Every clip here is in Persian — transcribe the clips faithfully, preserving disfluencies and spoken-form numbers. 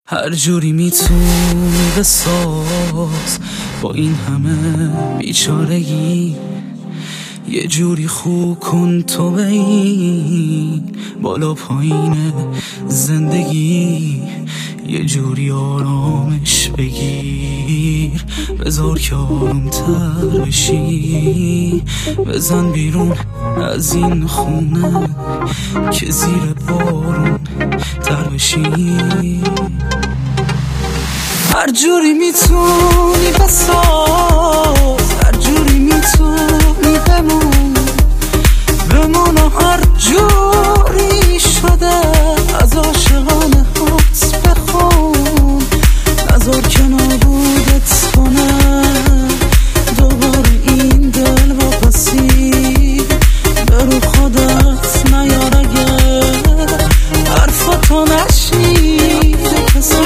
هر جوری میتونی بساز با این همه بیچارگی، یه جوری خوب کن تو به این بالا پایین زندگی، یه جوری آرامش بگیر، بذار که آرومتر بشی، بزن بیرون از این خونه که زیر بارون تر بشی. هر جوری میتونی بساز، هر جوری میتونی بمون بمون و هر جوری شده از عاشقانه هات بخون، نذار که نابودت کنه دوباره این دل واپسی، برو خودت نیار اگه حرفاتو نشنیده کسی.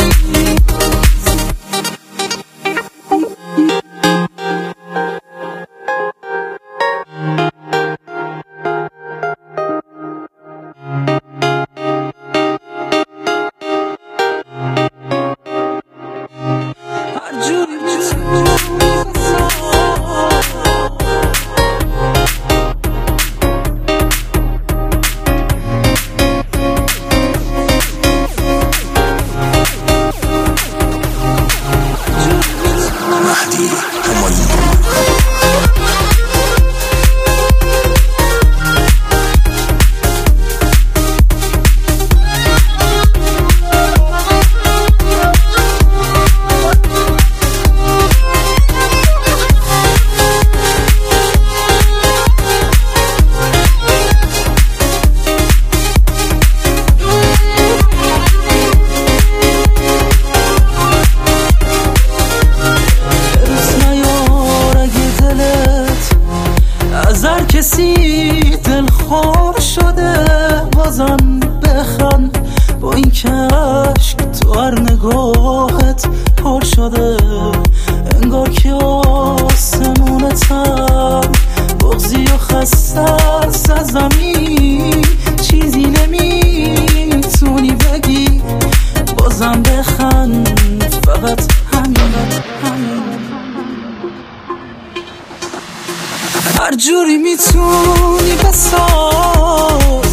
هر کسی دلخور شده بازم بخند با این که عشق تو هر نگاهت پر شده، انگار که آسمونتم بغضی و خسته است از زمین، چیزی نمیتونی بگی بازم بخند فقط همین همین. هر جوری میتونی بساز